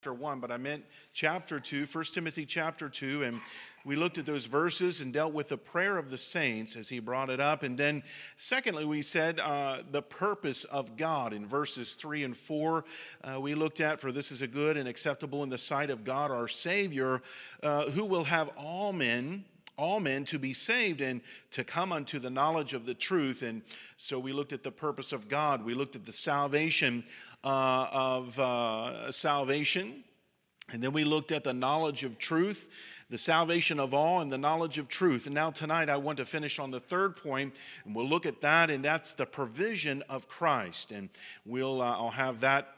chapter 1, but I meant chapter 2, 1 Timothy chapter 2, and we looked at those verses and dealt with the prayer of the saints as he brought it up. And then secondly, we said the purpose of God in verses 3 and 4. We looked at, for this is a good and acceptable in the sight of God our Savior, who will have all men to be saved and to come unto the knowledge of the truth. And so we looked at the purpose of God. We looked at the salvation salvation. And then we looked at the knowledge of truth, the salvation of all, and the knowledge of truth. And now tonight I want to finish on the third point, and we'll look at that, and that's the provision of Christ. And I'll have that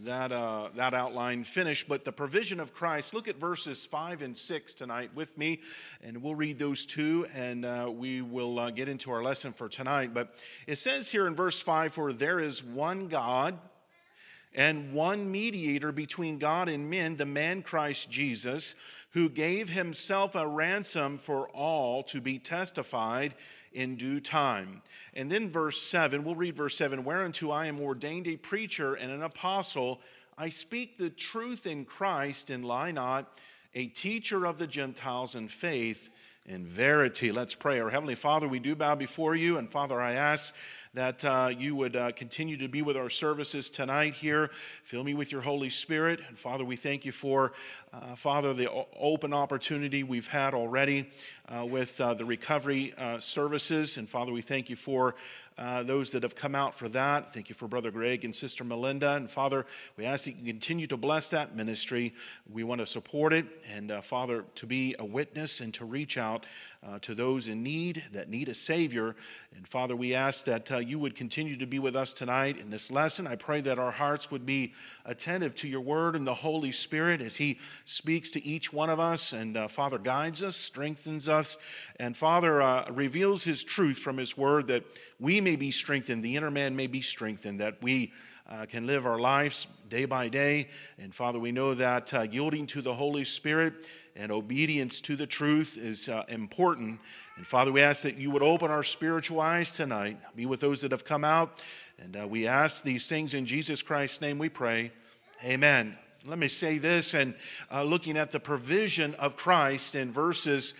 outline finished. But the provision of Christ, look at verses 5 and 6 tonight with me, and we'll read those two, and we will get into our lesson for tonight. But it says here in verse 5, "For there is one God and one mediator between God and men, the man Christ Jesus, who gave himself a ransom for all to be testified in due time." And then verse 7, we'll read verse 7, "Whereunto I am ordained a preacher and an apostle. I speak the truth in Christ and lie not, a teacher of the Gentiles in faith and verity." Let's pray. Our Heavenly Father, we do bow before you, and Father, I ask that you would continue to be with our services tonight here. Fill me with your Holy Spirit. And Father, we thank you for, Father, the open opportunity we've had already with the recovery services. And Father, we thank you for those that have come out for that. Thank you for Brother Greg and Sister Melinda. And Father, we ask that you continue to bless that ministry. We want to support it. And Father, to be a witness and to reach out to those in need that need a Savior. And Father, we ask that you would continue to be with us tonight in this lesson. I pray that our hearts would be attentive to your word and the Holy Spirit as he speaks to each one of us. And Father, guides us, strengthens us, and Father, reveals his truth from his word, that we may be strengthened, the inner man may be strengthened, that we can live our lives day by day. And Father, we know that yielding to the Holy Spirit and obedience to the truth is important. And Father, we ask that you would open our spiritual eyes tonight, be with those that have come out. And we ask these things in Jesus Christ's name we pray. Amen. Let me say this, and looking at the provision of Christ in verses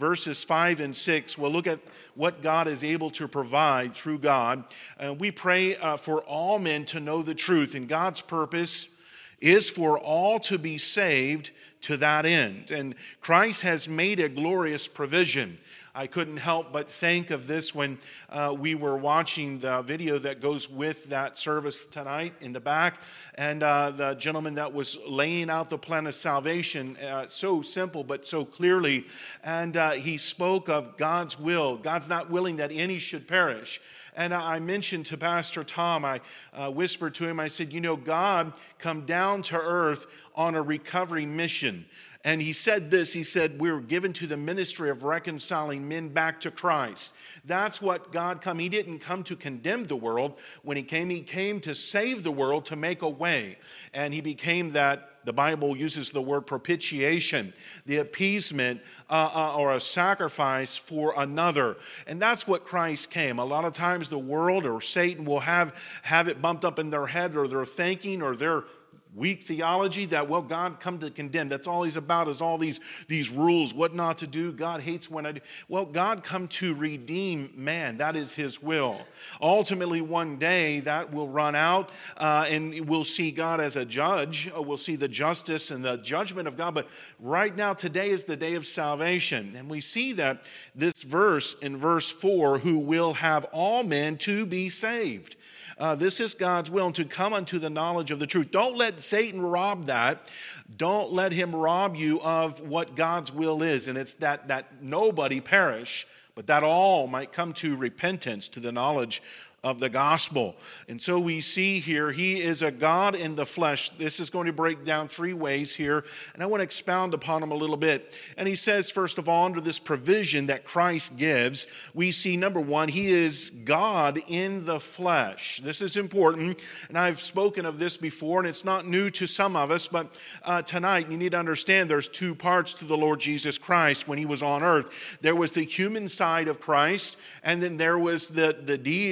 5 and 6, we'll look at what God is able to provide through God. We pray for all men to know the truth, and God's purpose is for all to be saved to that end. And Christ has made a glorious provision. I couldn't help but think of this when we were watching the video that goes with that service tonight in the back. And the gentleman that was laying out the plan of salvation, so simple but so clearly. And he spoke of God's will. God's not willing that any should perish. And I mentioned to Pastor Tom, I whispered to him, I said, God come down to earth on a recovery mission. And he said this, he said, we're given to the ministry of reconciling men back to Christ. That's what God come. He didn't come to condemn the world. When he came to save the world, to make a way. And he became that. The Bible uses the word propitiation, the appeasement or a sacrifice for another. And that's what Christ came. A lot of times the world or Satan will have it bumped up in their head, or their thinking, or their weak theology that, well, God come to condemn. That's all he's about, is all these rules, what not to do. God hates when I do. Well, God come to redeem man. That is his will. Ultimately, one day that will run out and we'll see God as a judge. We'll see the justice and the judgment of God. But right now, today is the day of salvation. And we see that this verse in verse 4, who will have all men to be saved. This is God's will, to come unto the knowledge of the truth. Don't let Satan rob that. Don't let him rob you of what God's will is. And it's that nobody perish, but that all might come to repentance, to the knowledge of the gospel. And so we see here, he is a God in the flesh. This is going to break down three ways here, and I want to expound upon them a little bit. And he says, first of all, under this provision that Christ gives, we see, number one, he is God in the flesh. This is important, and I've spoken of this before, and it's not new to some of us, but tonight you need to understand there's two parts to the Lord Jesus Christ when he was on earth. There was the human side of Christ, and then there was the deity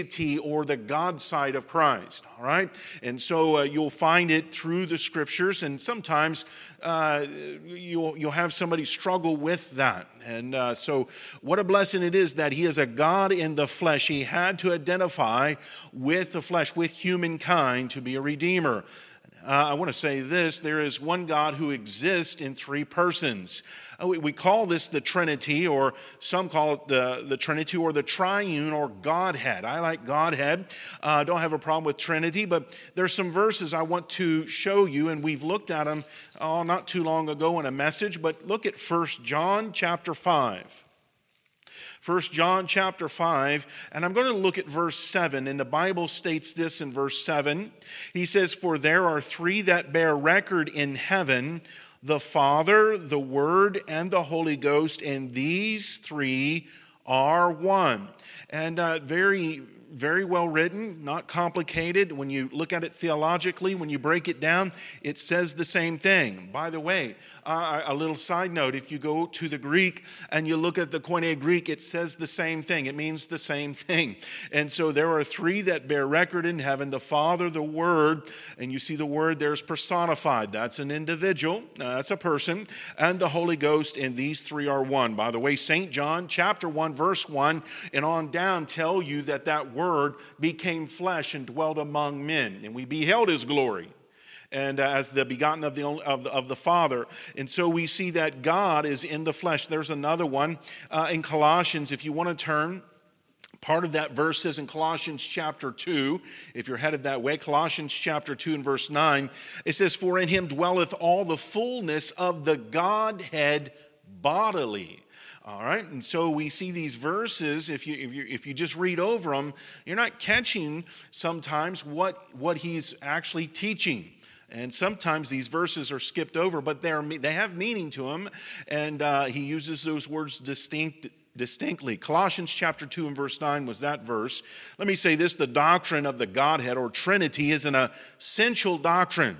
or the God side of Christ, all right? And so you'll find it through the Scriptures, and sometimes you'll have somebody struggle with that. And so what a blessing it is that he is a God in the flesh. He had to identify with the flesh, with humankind, to be a redeemer. I want to say this, there is one God who exists in three persons. We call this the Trinity, or some call it the Trinity, or the Triune, or Godhead. I like Godhead. Don't have a problem with Trinity, but there's some verses I want to show you, and we've looked at them not too long ago in a message, but look at 1 John chapter 5. 1 John chapter 5, and I'm going to look at verse 7, and the Bible states this in verse 7. He says, "For there are three that bear record in heaven, the Father, the Word, and the Holy Ghost, and these three are one." And very well written, not complicated. When you look at it theologically, when you break it down, it says the same thing. By the way, a little side note, if you go to the Greek and you look at the Koine Greek, it says the same thing. It means the same thing. And so there are three that bear record in heaven, the Father, the Word, and you see the Word there's personified. That's an individual, that's a person, and the Holy Ghost, and these three are one. By the way, St. John chapter 1, verse 1, and on down tell you that Word became flesh and dwelt among men, and we beheld his glory, and as the begotten of the Father. And so we see that God is in the flesh. There's another one in Colossians, if you want to turn. Part of that verse says in Colossians chapter 2, if you're headed that way, Colossians chapter 2 and verse 9, it says, "For in him dwelleth all the fullness of the Godhead bodily." All right, and so we see these verses, if you just read over them, you're not catching sometimes what he's actually teaching. And sometimes these verses are skipped over, but they have meaning to them, and he uses those words distinctly. Colossians chapter 2 and verse 9 was that verse. Let me say this, the doctrine of the Godhead or Trinity is an essential doctrine,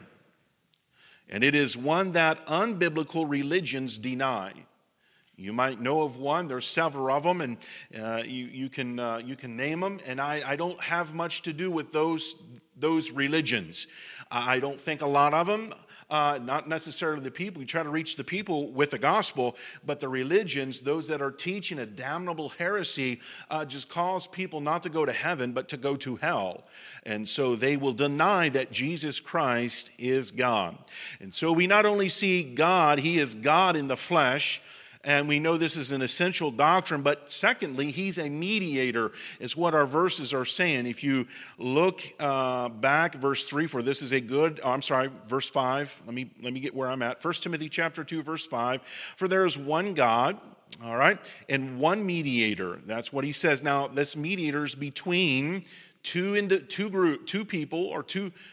and it is one that unbiblical religions deny. You might know of one. There's several of them, and you can name them. And I don't have much to do with those religions. I don't think a lot of them. Not necessarily the people. We try to reach the people with the gospel, but the religions, those that are teaching a damnable heresy, just cause people not to go to heaven, but to go to hell. And so they will deny that Jesus Christ is God. And so we not only see God, he is God in the flesh, and we know this is an essential doctrine, but secondly, he's a mediator, is what our verses are saying. If you look back, verse 3, for this is a good, verse 5, let me get where I'm at. 1 Timothy chapter 2, verse 5, for there is one God, all right, and one mediator. That's what he says. Now, this mediator is between two people, or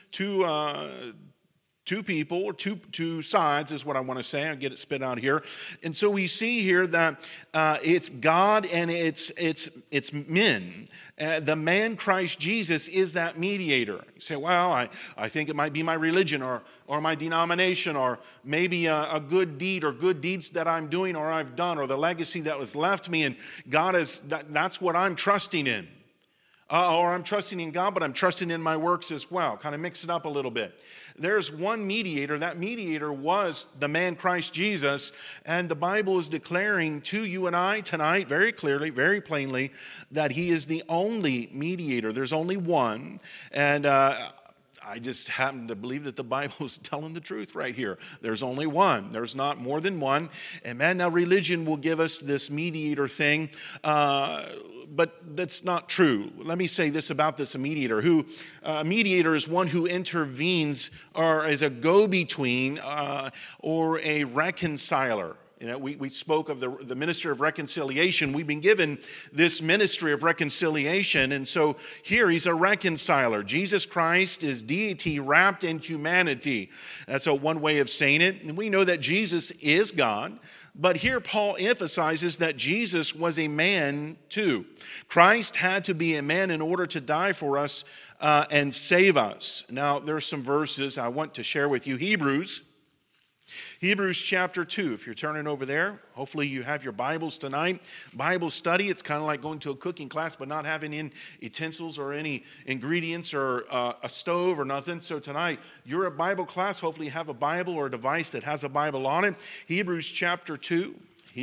two sides is what I want to say. I'll get it spit out here. And so we see here that it's God and it's men. The man Christ Jesus is that mediator. You say, well, I think it might be my religion or my denomination, or maybe a good deed or good deeds that I'm doing or I've done, or the legacy that was left me, and God that's what I'm trusting in. Or I'm trusting in God, but I'm trusting in my works as well. Kind of mix it up a little bit. There's one mediator. That mediator was the man Christ Jesus. And the Bible is declaring to you and I tonight very clearly, very plainly, that he is the only mediator. There's only one. And I just happen to believe that the Bible is telling the truth right here. There's only one. There's not more than one. And man, now religion will give us this mediator thing, but that's not true. Let me say this about this mediator. A mediator is one who intervenes or is a go-between or a reconciler. You know, we spoke of the ministry of reconciliation. We've been given this ministry of reconciliation. And so here he's a reconciler. Jesus Christ is deity wrapped in humanity. That's one way of saying it. And we know that Jesus is God. But here Paul emphasizes that Jesus was a man too. Christ had to be a man in order to die for us and save us. Now, there are some verses I want to share with you. Hebrews Hebrews chapter 2, if you're turning over there, hopefully you have your Bibles tonight. Bible study, it's kind of like going to a cooking class but not having any utensils or any ingredients or a stove or nothing. So tonight, you're at Bible class. Hopefully you have a Bible or a device that has a Bible on it. Hebrews chapter 2,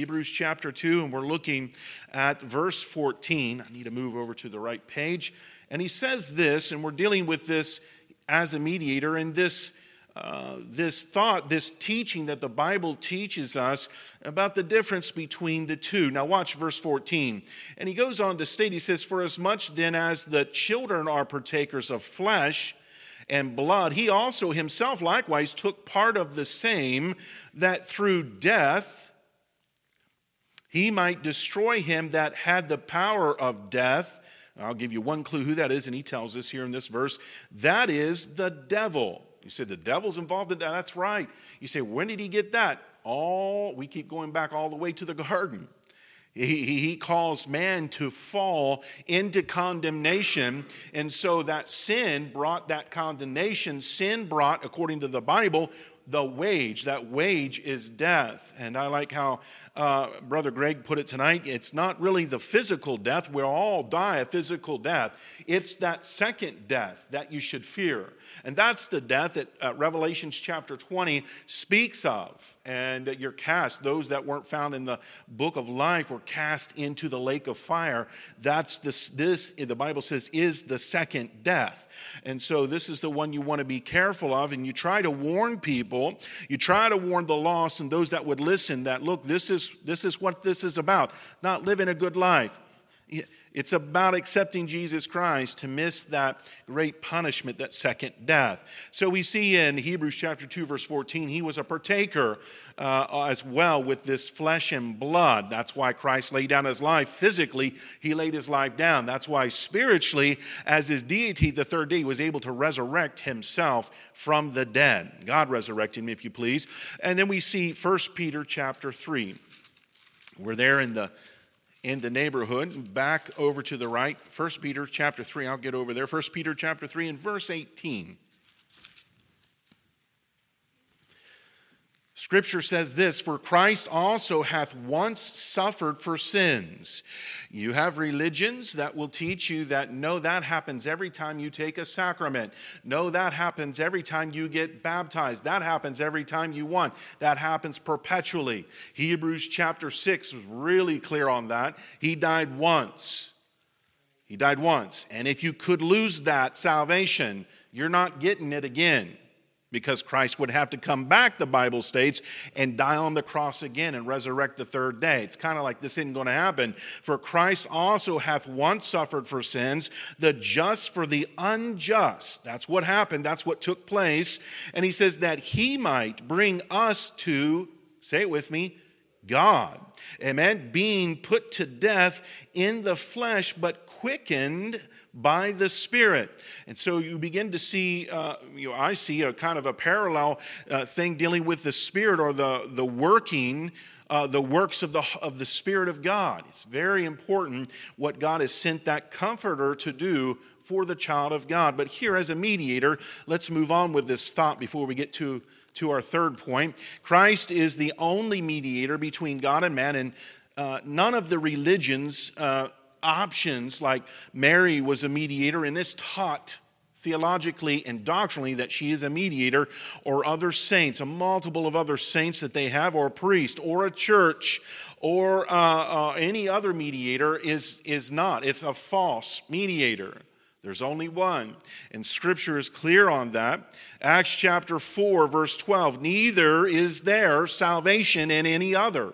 and we're looking at verse 14. I need to move over to the right page. And he says this, and we're dealing with this as a mediator, and this thought, this teaching that the Bible teaches us about the difference between the two. Now watch verse 14. And he goes on to state, he says, "For as much then as the children are partakers of flesh and blood, he also himself likewise took part of the same, that through death he might destroy him that had the power of death." I'll give you one clue who that is, and he tells us here in this verse. That is the devil. You say the devil's involved in that? That's right. You say, when did he get that? We keep going back all the way to the garden. He caused man to fall into condemnation, and so that sin brought that condemnation. Sin brought, according to the Bible, the wage. That wage is death. And I like how Brother Greg put it tonight. It's not really the physical death. We'll all die a physical death. It's that second death that you should fear. And that's the death that Revelation chapter 20 speaks of. And you're cast, those that weren't found in the book of life were cast into the lake of fire. That's this, the Bible says, is the second death. And so this is the one you want to be careful of. And you try to warn people, you try to warn the lost and those that would listen that, look, this is what this is about. Not living a good life. It's about accepting Jesus Christ to miss that great punishment, that second death. So we see in Hebrews chapter 2, verse 14, he was a partaker as well with this flesh and blood. That's why Christ laid down his life. Physically, he laid his life down. That's why spiritually, as his deity, the third day, he was able to resurrect himself from the dead. God resurrected him, if you please. And then we see 1 Peter chapter 3. We're there in the neighborhood, back over to the right. 1 Peter chapter 3, I'll get over there. 1 Peter chapter 3 and verse 18. Scripture says this, "For Christ also hath once suffered for sins." You have religions that will teach you that, no, that happens every time you take a sacrament. No, that happens every time you get baptized. That happens every time you want. That happens perpetually. Hebrews chapter 6 is really clear on that. He died once. He died once. And if you could lose that salvation, you're not getting it again. Because Christ would have to come back, the Bible states, and die on the cross again and resurrect the third day. It's kind of like this isn't going to happen. "For Christ also hath once suffered for sins, the just for the unjust." That's what happened. That's what took place. And he says that he might bring us to, say it with me, God. Amen. Being put to death in the flesh, but quickened by the Spirit. And so you begin to see, I see a kind of a parallel thing dealing with the Spirit, or the working, the works of the Spirit of God. It's very important what God has sent that Comforter to do for the child of God. But here, as a mediator, let's move on with this thought before we get to our third point. Christ is the only mediator between God and man, and none of the religions options, like Mary was a mediator and is taught theologically and doctrinally that she is a mediator, or other saints, a multiple of other saints that they have, or a priest, or a church, or any other mediator is not. It's a false mediator. There's only one. And Scripture is clear on that. Acts chapter 4, verse 12, "Neither is there salvation in any other.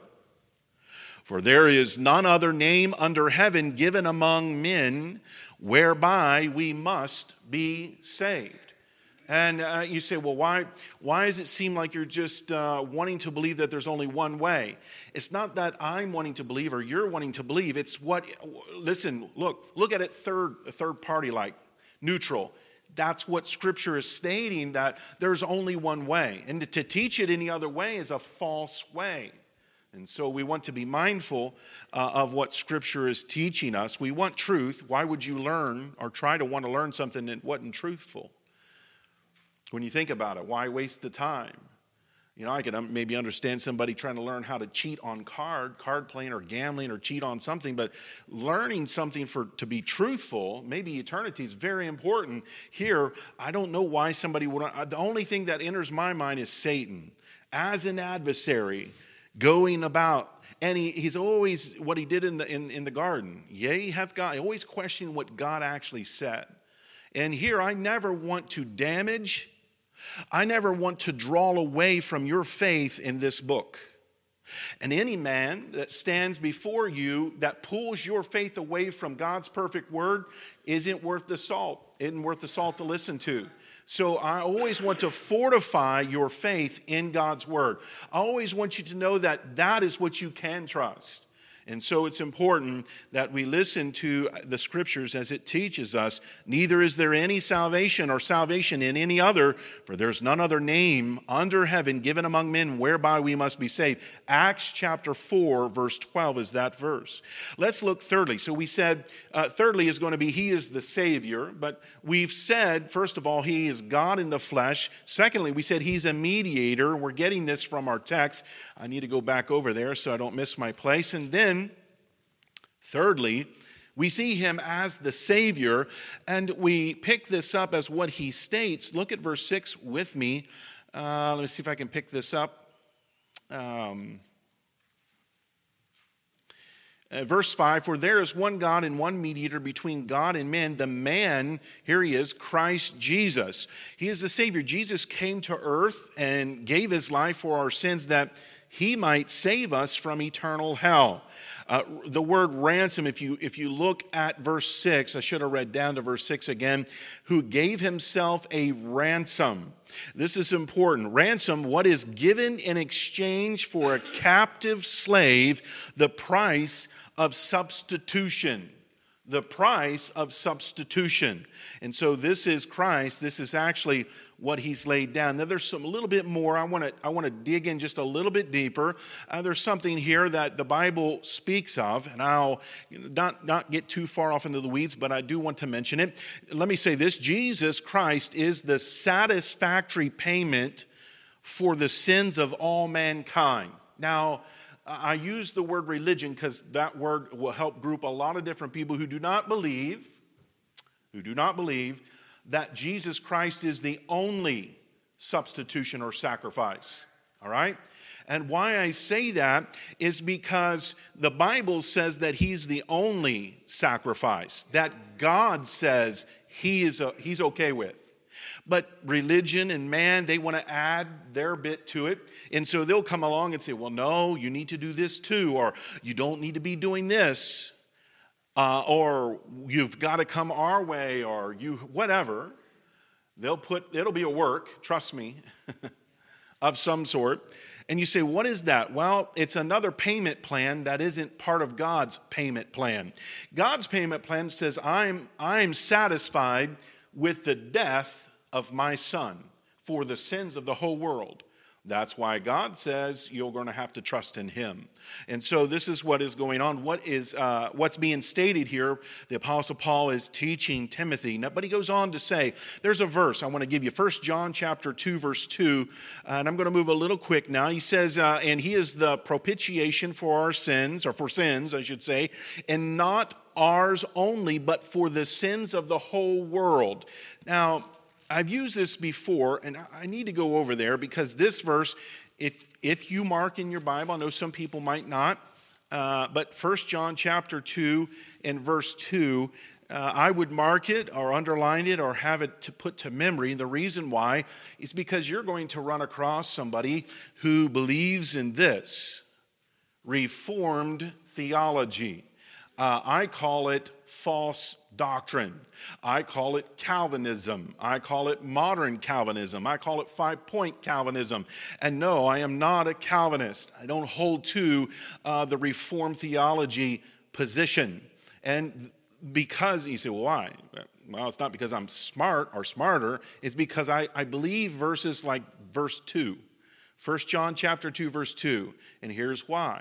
For there is none other name under heaven given among men whereby we must be saved." And you say, well, why does it seem like you're just wanting to believe that there's only one way? It's not that I'm wanting to believe or you're wanting to believe. It's what, listen, look at it third party, like neutral. That's what Scripture is stating, that there's only one way. And to teach it any other way is a false way. And so we want to be mindful of what Scripture is teaching us. We want truth. Why would you learn or try to want to learn something that wasn't truthful? When you think about it, why waste the time? You know, I could maybe understand somebody trying to learn how to cheat on card playing or gambling or cheat on something, but learning something to be truthful, maybe eternity is very important. Here, I don't know why somebody would. The only thing that enters my mind is Satan as an adversary going about. And he's always, what he did in the garden, yea, hath God, always questioning what God actually said. And here, I never want to damage, I never want to draw away from your faith in this book. And any man that stands before you that pulls your faith away from God's perfect word isn't worth the salt to listen to. So I always want to fortify your faith in God's word. I always want you to know that that is what you can trust. And so it's important that we listen to the scriptures as it teaches us. Neither is there any salvation or salvation in any other, for there's none other name under heaven given among men whereby we must be saved. Acts chapter 4, verse 12 is that verse. Let's look thirdly. So we said, thirdly is going to be he is the Savior. But we've said, first of all, he is God in the flesh. Secondly, we said he's a mediator. We're getting this from our text. I need to go back over there so I don't miss my place. And then, thirdly, we see him as the Savior, and we pick this up as what he states. Look at verse 6 with me. Let me see if I can pick this up. Verse 5, for there is one God and one mediator between God and men, the man, here he is, Christ Jesus. He is the Savior. Jesus came to earth and gave his life for our sins that he might save us from eternal hell. The word ransom, if you look at verse 6, I should have read down to verse 6 again, who gave himself a ransom. This is important. Ransom, what is given in exchange for a captive slave, the price of substitution. The price of substitution. And so this is Christ. This is actually what he's laid down. Now there's a little bit more. I want to dig in just a little bit deeper. There's something here that the Bible speaks of, and I'll not get too far off into the weeds, but I do want to mention it. Let me say this. Jesus Christ is the satisfactory payment for the sins of all mankind. Now, I use the word religion because that word will help group a lot of different people who do not believe that Jesus Christ is the only substitution or sacrifice. All right? And why I say that is because the Bible says that he's the only sacrifice that God says he's okay with. But religion and man, they want to add their bit to it. And so they'll come along and say, well, no, you need to do this too, or you don't need to be doing this, or you've got to come our way, or you whatever. It'll be a work, trust me, of some sort. And you say, what is that? Well, it's another payment plan that isn't part of God's payment plan. God's payment plan says, I'm satisfied with the death of my son for the sins of the whole world. That's why God says you're going to have to trust in him. And so this is what is going on. What's being stated here, the Apostle Paul is teaching Timothy. But he goes on to say, there's a verse I want to give you. 1 John chapter 2, verse 2. And I'm going to move a little quick now. He says, and he is the propitiation for our sins, or for sins, I should say, and not ours only, but for the sins of the whole world. Now, I've used this before, and I need to go over there because this verse, if you mark in your Bible, I know some people might not, but 1 John chapter 2 and verse 2, I would mark it or underline it or have it to put to memory. The reason why is because you're going to run across somebody who believes in this, Reformed theology. I call it false doctrine. I call it Calvinism. I call it modern Calvinism. I call it 5-point Calvinism. And no, I am not a Calvinist. I don't hold to the Reformed theology position. And because, you say, well, why? Well, it's not because I'm smart or smarter. It's because I believe verses like verse 2. 1 John chapter 2, verse 2. And here's why.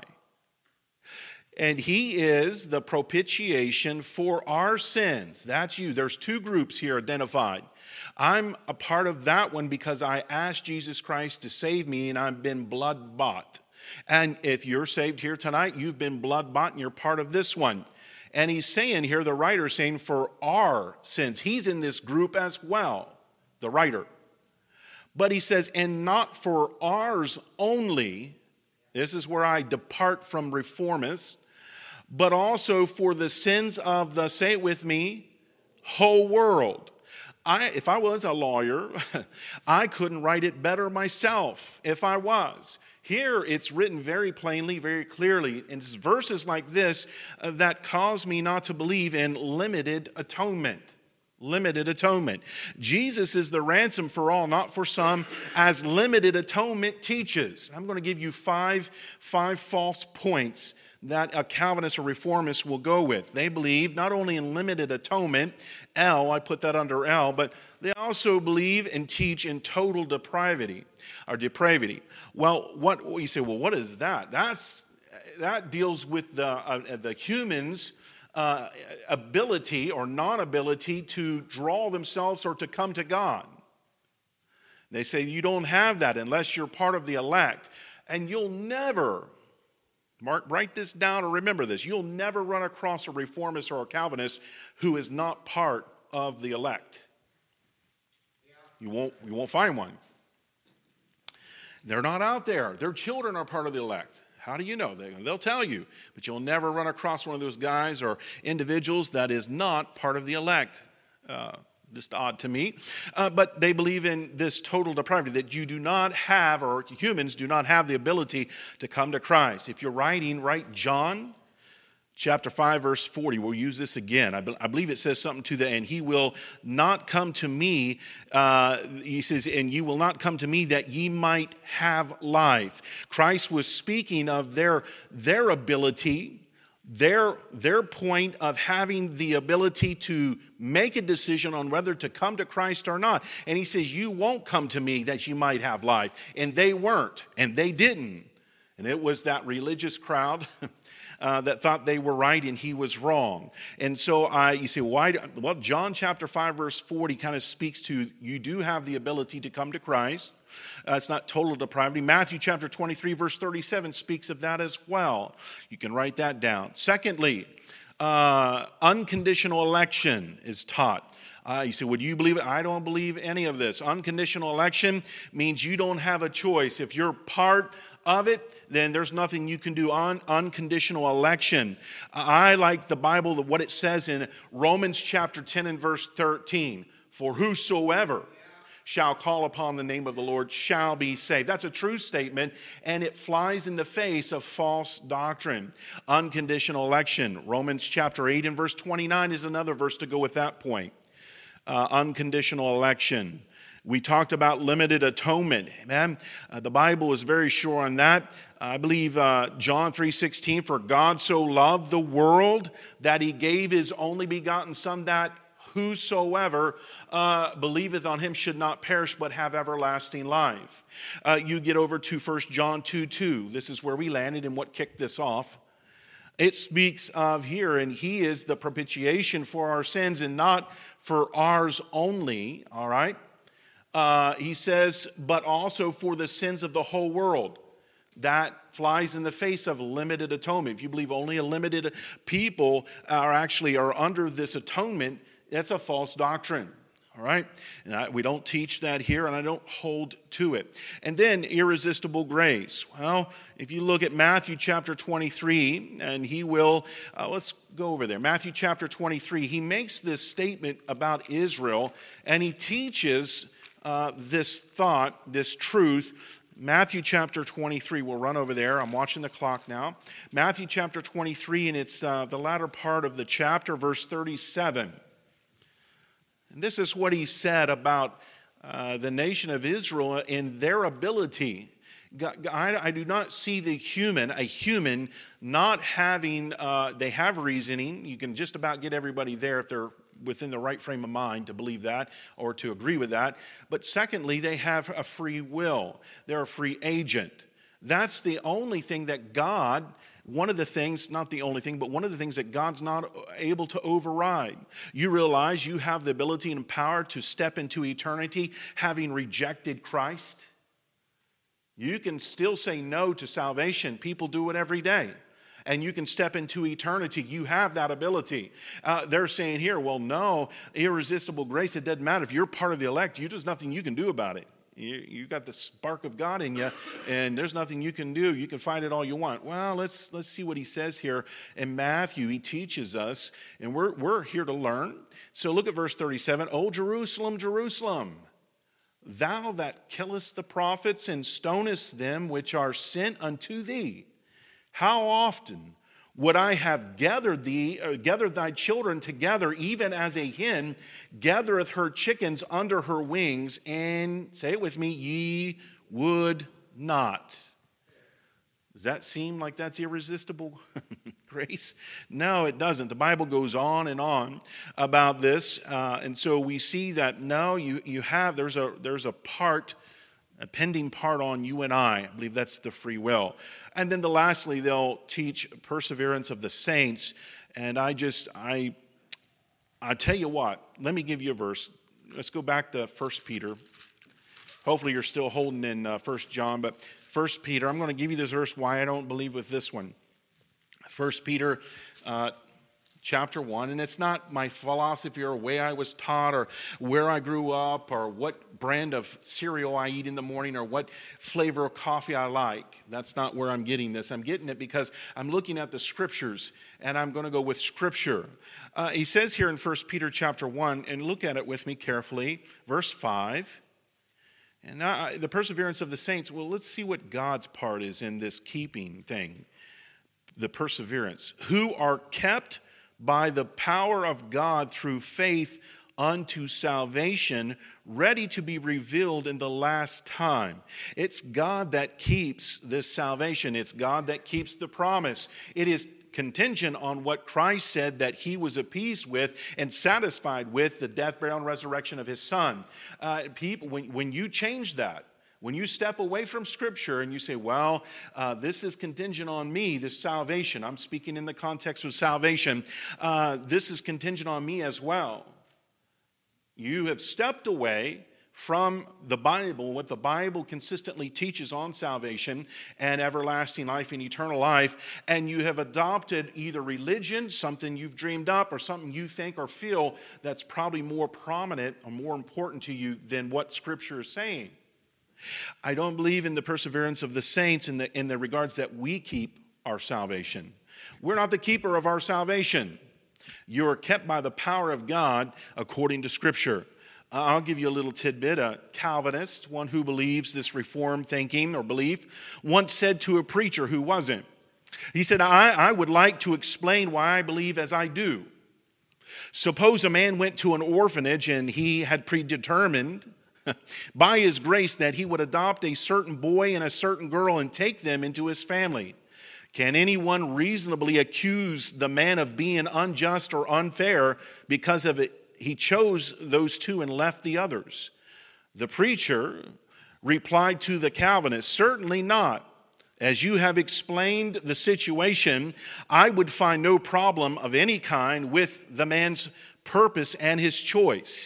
And he is the propitiation for our sins. That's you. There's two groups here identified. I'm a part of that one because I asked Jesus Christ to save me and I've been blood bought. And if you're saved here tonight, you've been blood bought and you're part of this one. And he's saying here, the writer is saying for our sins. He's in this group as well, the writer. But he says, and not for ours only. This is where I depart from reformists. But also for the sins of the, say it with me, whole world. If I was a lawyer, I couldn't write it better myself if I was. Here it's written very plainly, very clearly. And it's verses like this that cause me not to believe in limited atonement. Limited atonement. Jesus is the ransom for all, not for some, as limited atonement teaches. I'm going to give you five false points that a Calvinist or Reformist will go with. They believe not only in limited atonement, L, I put that under L, but they also believe and teach in total depravity. Well, you say, well, what is that? That deals with the human's ability or non-ability to draw themselves or to come to God. They say you don't have that unless you're part of the elect. And you'll never, write this down or remember this, you'll never run across a Reformist or a Calvinist who is not part of the elect. You won't find one. They're not out there. Their children are part of the elect. How do you know? They'll tell you. But you'll never run across one of those guys or individuals that is not part of the elect. Just odd to me. But they believe in this total depravity, that you do not have, or humans do not have the ability to come to Christ. If you're writing, write John chapter 5, verse 40. We'll use this again. I believe it says something to the end. He will not come to me, he says, and you will not come to me that ye might have life. Christ was speaking of their ability, their point of having the ability to make a decision on whether to come to Christ or not. And he says, you won't come to me that you might have life. And they weren't, and they didn't. And it was that religious crowd that thought they were right and he was wrong. And so you say, why? Well, John chapter 5, verse 40 kind of speaks to you do have the ability to come to Christ. It's not total depravity. Matthew chapter 23, verse 37 speaks of that as well. You can write that down. Secondly, unconditional election is taught. You say, well, do you believe it? I don't believe any of this. Unconditional election means you don't have a choice. If you're part of it, then there's nothing you can do on unconditional election. I like the Bible, what it says in Romans chapter 10 and verse 13. For whosoever shall call upon the name of the Lord shall be saved. That's a true statement, and it flies in the face of false doctrine. Unconditional election. Romans chapter 8 and verse 29 is another verse to go with that point. Unconditional election. We talked about limited atonement. Amen. The Bible is very sure on that. I believe John 3:16, for God so loved the world that he gave his only begotten Son, that whosoever believeth on him should not perish but have everlasting life. You get over to 1 John 2:2. This is where we landed and what kicked this off. It speaks of here, and he is the propitiation for our sins and not for ours only, all right? He says, but also for the sins of the whole world. That flies in the face of limited atonement. If you believe only a limited people are under this atonement, that's a false doctrine. All right? And we don't teach that here, and I don't hold to it. And then irresistible grace. Well, if you look at Matthew chapter 23, and he will, let's go over there. Matthew chapter 23, he makes this statement about Israel, and he teaches this thought, this truth. Matthew chapter 23, we'll run over there. I'm watching the clock now. Matthew chapter 23, and it's the latter part of the chapter, verse 37. And this is what he said about the nation of Israel and their ability. I do not see a human not having, they have reasoning. You can just about get everybody there if they're within the right frame of mind to believe that or to agree with that. But secondly, they have a free will. They're a free agent. That's the only thing that God one of the things, not the only thing, but one of the things that God's not able to override. You realize you have the ability and power to step into eternity having rejected Christ. You can still say no to salvation. People do it every day. And you can step into eternity. You have that ability. They're saying here, well, no, irresistible grace, it doesn't matter. If you're part of the elect, there's nothing you can do about it. You got the spark of God in you, and there's nothing you can do. You can fight it all you want. Well, let's see what he says here in Matthew. He teaches us, and we're here to learn. So look at verse 37. O Jerusalem, Jerusalem, thou that killest the prophets and stonest them which are sent unto thee, how often would I have gathered thy children together, even as a hen gathereth her chickens under her wings, and, say it with me, ye would not. Does that seem like that's irresistible grace? No, it doesn't. The Bible goes on and on about this, and so we see that no, there's a pending part on you and I believe that's the free will. And then lastly, they'll teach perseverance of the saints. And I tell you what, let me give you a verse. Let's go back to 1 Peter. Hopefully you're still holding in 1 John, but 1 Peter, I'm going to give you this verse why I don't believe with this one. 1 Peter chapter 1, and it's not my philosophy or way I was taught or where I grew up or what brand of cereal I eat in the morning or what flavor of coffee I like. That's not where I'm getting this. I'm getting it because I'm looking at the scriptures, and I'm going to go with scripture. He says here in 1 Peter chapter 1, and look at it with me carefully, verse 5. And the perseverance of the saints, well, let's see what God's part is in this keeping thing. The perseverance. Who are kept by the power of God through faith unto salvation, ready to be revealed in the last time. It's God that keeps this salvation. It's God that keeps the promise. It is contingent on what Christ said that he was appeased with and satisfied with the death, burial, and resurrection of his son. People, when you change that, when you step away from Scripture and you say, well, this is contingent on me, this salvation. I'm speaking in the context of salvation. This is contingent on me as well. You have stepped away from the Bible, what the Bible consistently teaches on salvation and everlasting life and eternal life, and you have adopted either religion, something you've dreamed up, or something you think or feel that's probably more prominent or more important to you than what Scripture is saying. I don't believe in the perseverance of the saints in the regards that we keep our salvation. We're not the keeper of our salvation. You are kept by the power of God according to Scripture. I'll give you a little tidbit. A Calvinist, one who believes this Reformed thinking or belief, once said to a preacher who wasn't. He said, I would like to explain why I believe as I do. Suppose a man went to an orphanage and he had predetermined by his grace that he would adopt a certain boy and a certain girl and take them into his family. Can anyone reasonably accuse the man of being unjust or unfair because of it? He chose those two and left the others. The preacher replied to the Calvinist, certainly not. As you have explained the situation, I would find no problem of any kind with the man's purpose and his choice.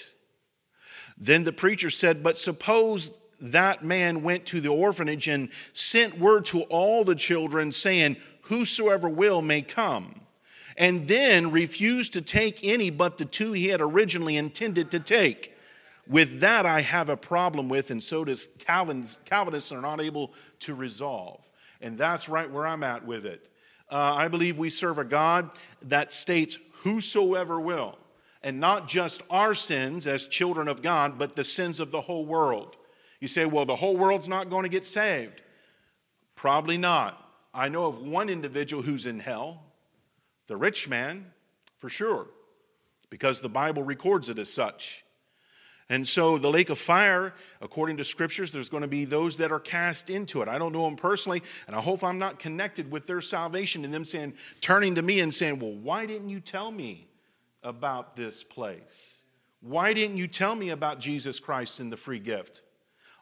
Then the preacher said, but suppose that man went to the orphanage and sent word to all the children saying, whosoever will may come, and then refused to take any but the two he had originally intended to take. With that I have a problem with, and so does Calvinists are not able to resolve. And that's right where I'm at with it. I believe we serve a God that states whosoever will, and not just our sins as children of God, but the sins of the whole world. You say, well, the whole world's not going to get saved. Probably not. I know of one individual who's in hell, the rich man, for sure, because the Bible records it as such. And so the lake of fire, according to scriptures, there's going to be those that are cast into it. I don't know them personally, and I hope I'm not connected with their salvation and them saying, turning to me and saying, well, why didn't you tell me about this place? Why didn't you tell me about Jesus Christ and the free gift?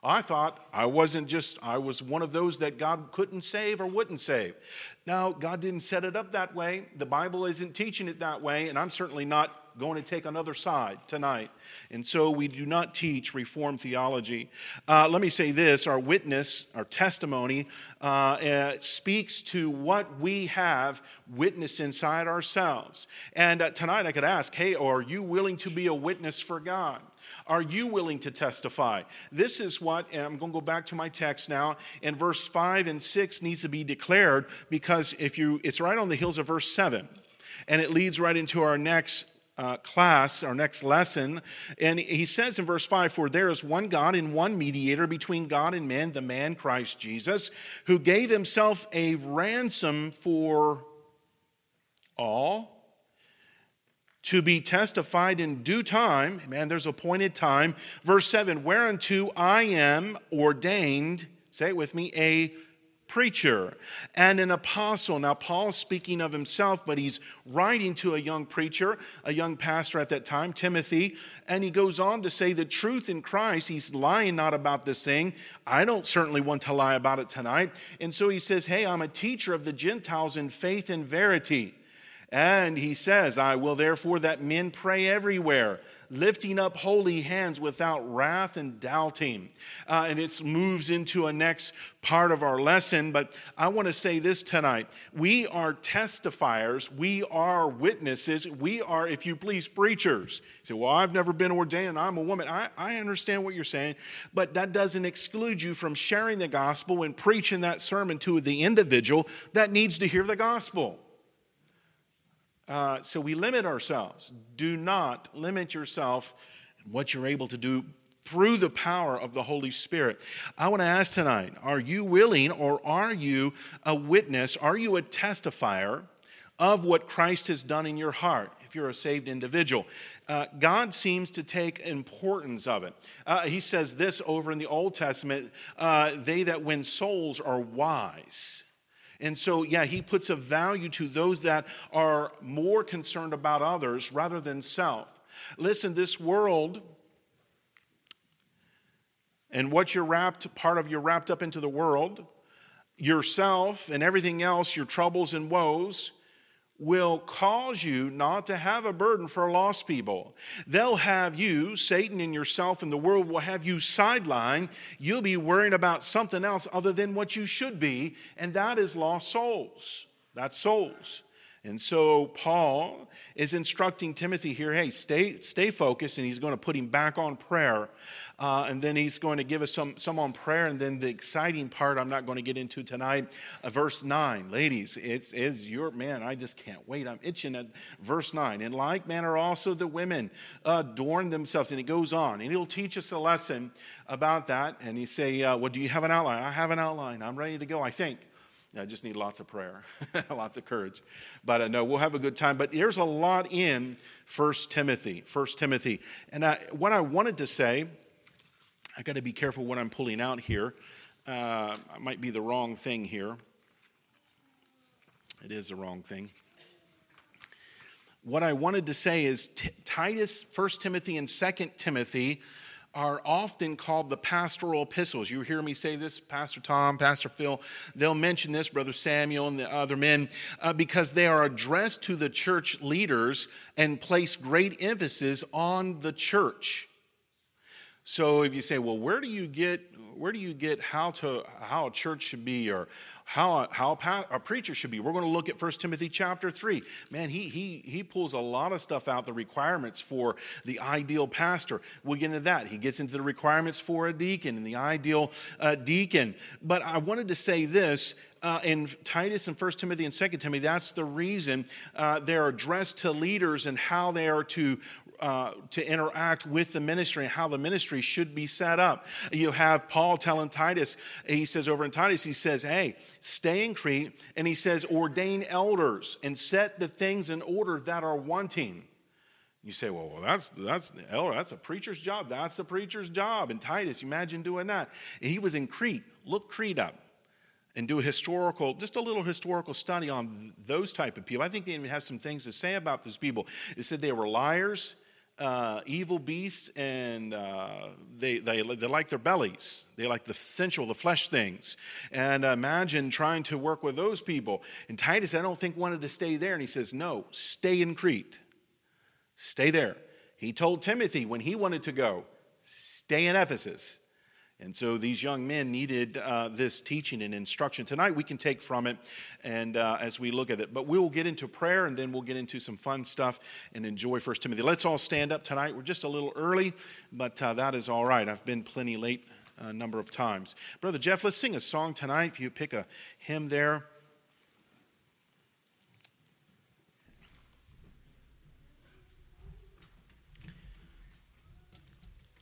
I thought I was one of those that God couldn't save or wouldn't save. No, God didn't set it up that way. The Bible isn't teaching it that way, and I'm certainly not going to take another side tonight. And so we do not teach Reformed theology. Let me say this, our witness, our testimony, speaks to what we have witnessed inside ourselves. And tonight I could ask, hey, are you willing to be a witness for God? Are you willing to testify? This is what, and I'm going to go back to my text now, in verse 5 and 6 needs to be declared, because it's right on the heels of verse 7. And it leads right into our next class, our next lesson. And he says in verse 5, for there is one God and one mediator between God and men, the man Christ Jesus, who gave himself a ransom for all, to be testified in due time. Man, there's appointed time. Verse 7, whereunto I am ordained, say it with me, a preacher and an apostle. Now, Paul's speaking of himself, but he's writing to a young preacher, a young pastor at that time, Timothy, and he goes on to say the truth in Christ. He's lying not about this thing. I don't certainly want to lie about it tonight. And so he says, hey, I'm a teacher of the Gentiles in faith and verity. And he says, I will therefore that men pray everywhere, lifting up holy hands without wrath and doubting. And it moves into a next part of our lesson. But I want to say this tonight. We are testifiers. We are witnesses. We are, if you please, preachers. You say, well, I've never been ordained. I'm a woman. I understand what you're saying. But that doesn't exclude you from sharing the gospel and preaching that sermon to the individual that needs to hear the gospel. So we limit ourselves. Do not limit yourself in what you're able to do through the power of the Holy Spirit. I want to ask tonight, are you willing, or are you a witness? Are you a testifier of what Christ has done in your heart if you're a saved individual? God seems to take importance of it. He says this over in the Old Testament, they that win souls are wise. And so, yeah, he puts a value to those that are more concerned about others rather than self. Listen, this world and what you're wrapped up into the world, yourself and everything else, your troubles and woes, will cause you not to have a burden for lost people. They'll have you, Satan and yourself and the world will have you sidelined. You'll be worrying about something else other than what you should be, and that is lost souls. That's souls. And so Paul is instructing Timothy here, hey, stay focused, and he's going to put him back on prayer. And then he's going to give us some on prayer, and then the exciting part I'm not going to get into tonight, verse 9. Ladies, it's your, man, I just can't wait. I'm itching at verse 9. In like manner also the women adorn themselves, and it goes on. And he'll teach us a lesson about that. And he say, well, do you have an outline? I have an outline. I'm ready to go, I think. I just need lots of prayer, lots of courage. But no, we'll have a good time. But there's a lot in 1 Timothy. And what I wanted to say, I got to be careful what I'm pulling out here. It might be the wrong thing here. It is the wrong thing. What I wanted to say is Titus, 1 Timothy, and 2 Timothy are often called the pastoral epistles. You hear me say this, Pastor Tom, Pastor Phil. They'll mention this, Brother Samuel and the other men, because they are addressed to the church leaders and place great emphasis on the church. So if you say, well, where do you get how a church should be, or how a preacher should be? We're going to look at 1 Timothy chapter 3. Man, he pulls a lot of stuff out, the requirements for the ideal pastor. We'll get into that. He gets into the requirements for a deacon and the ideal deacon. But I wanted to say this, in Titus and 1 Timothy and 2 Timothy, that's the reason they're addressed to leaders and how they are to interact with the ministry and how the ministry should be set up. You have Paul telling Titus, he says over in Titus, he says, hey, stay in Crete, and he says, ordain elders and set the things in order that are wanting. You say, well, that's a preacher's job. That's the preacher's job. And Titus, imagine doing that. And he was in Crete. Look Crete up and do just a little historical study on those type of people. I think they even have some things to say about those people. It said they were liars. evil beasts, and they like their bellies. They like the sensual, the flesh things. And imagine trying to work with those people. And Titus, I don't think, wanted to stay there. And he says, no, stay in Crete. Stay there. He told Timothy when he wanted to go, stay in Ephesus. And so these young men needed this teaching and instruction. Tonight we can take from it and as we look at it. But we'll get into prayer and then we'll get into some fun stuff and enjoy 1 Timothy. Let's all stand up tonight. We're just a little early, but that is all right. I've been plenty late a number of times. Brother Jeff, let's sing a song tonight. If you pick a hymn there.